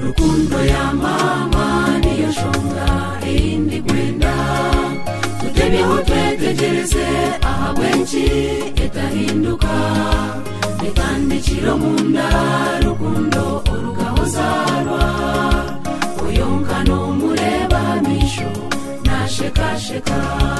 rukundo ya mama niyo shonga indi kwenda tutebyeho twetegereze aha bwenshi etahinduka bitandikiro munda rukundo orugahozarwa oyonkano mureba misho nashekasheka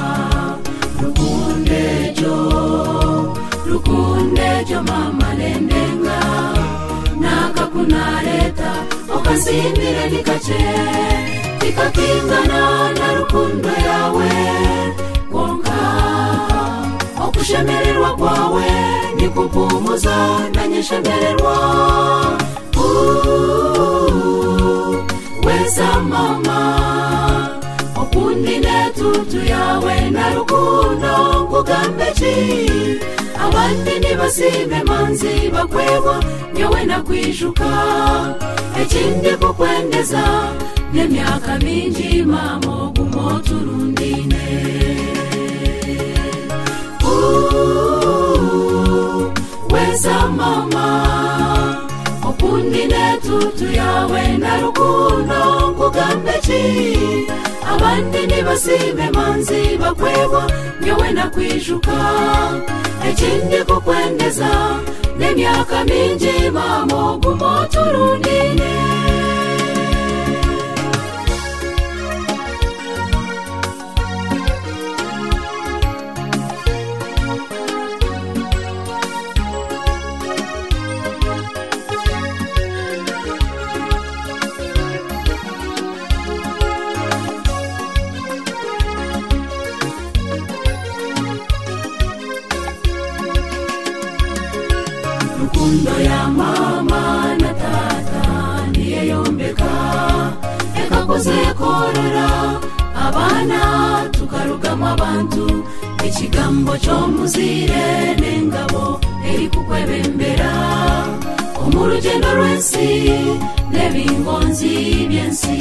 rukundejo mama nendenga nakakunareta okasimbire nikache ikakingana na rukundo yawe konka okushemererwa kwawe nikupumuza nanyeshemererwa weza mama okundine tutu yawe na rukundo kugambechi abandi nibasibe manzi bakwebwa nyowe nakwishuka ekindi kukwendeza n'emyaka mingi mama gumoturundine weza mama okundine tutu yawe na rukundo kugambechi abandi nibasibe manzi bakwebwa nyowe nakwishuka ekindi kukwendeza n'emyaka mingi mama gumoturundine rukundo ya mama na tata niye yombeka ekakoze korora abana tukarugama abantu ekigambo cy'omuzire n'engabo eri kukwebembera omurugendo rw'ensi n'ebingonzi by'ensi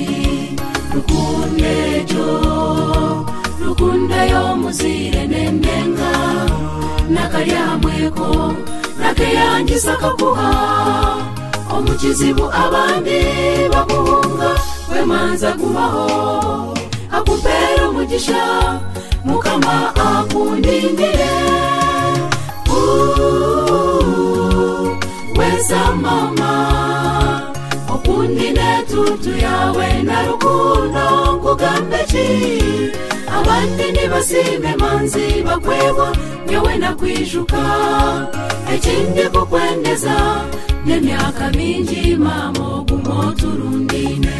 rukundo y'omuzire n'endenga nakarya hamweko nakeyangisa kakuha omukizibu abandi bakuhunga wemanza kubaho akupera umugisha mukama akundindire weza mama okundine tutu yawe na rukundo kugambechi abandi nibasibe manzi bakwebwa nyowe nakwishuka ekindi kukwendeza n'emyaka mingi mama gumoturundine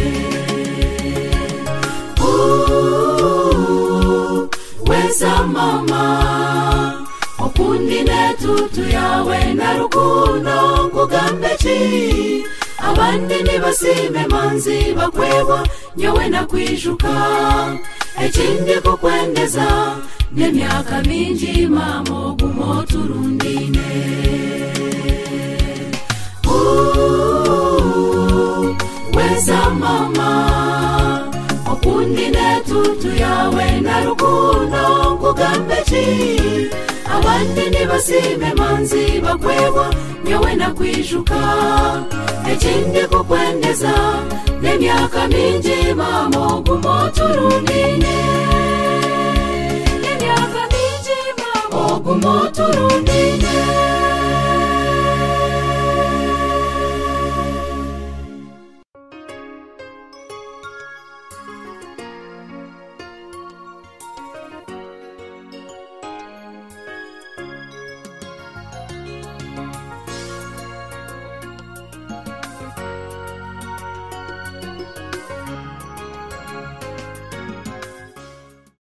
weza mama okundine tutu yawe na rukundo kugambechi abandi nibasibe manzi bakwebwa nyowe nakwishuka ekindi kukwendeza n'emyaka mingi mama gumoturundine weza mama okundine tutu yawe na rukundo kugambechi abandi nibasibe manzi bakwebwa nyowe nakwishuka ekindi kukwendeza n'emyaka mingi mama gumoturundine n'emyaka mingi mama gumoturundine